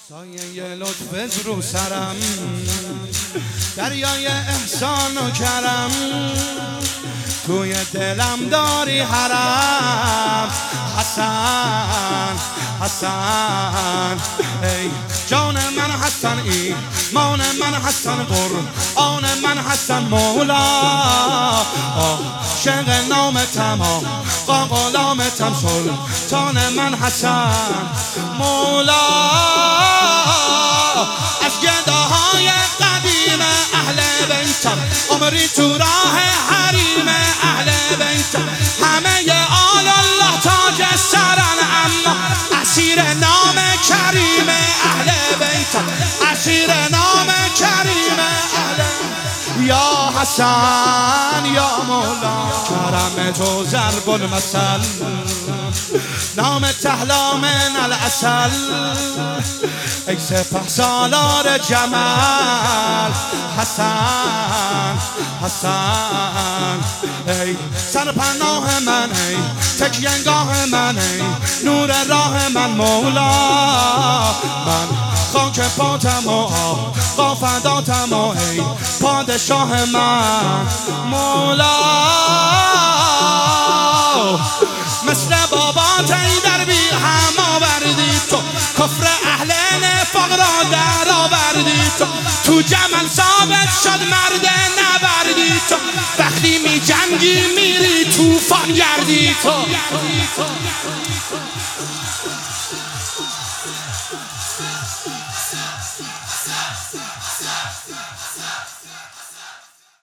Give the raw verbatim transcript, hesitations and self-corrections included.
سایه لطفت رو سرم، دریای احسان و کرم، توی دلم داری حرم. حسن حسن ای جان من حسن، ایمان من حسن، قرآن من حسن، مولا عاشق نامتم، آقا غلامتم، سلطان من حسن، مولا از گداهای قدیم اهل بیتم، عمری تو راه حریم اهل بیتم، همه آل الله تاج سرن، اما اسیر نام کریم اهل بیتم، اسیر نام کریم اهل. یا حسن یا مولا کرم تو ضرب المثل، نام تحلا من العسل، ای سپه سالار جمال. حسن حسن ای سرپناه من، ای تکیه‌گاه من، ای نور راه من، مولا من خاک پاتم و آقا فداتم، و ای پادشاه من، مولا مثل بابات ای در بی هم آوردی تو، کفر اهل نفاق را در آوردی تو، تو جمل ثابت شد مرد نبردی تو، وقتی می جنگی میری توفان گردی تو.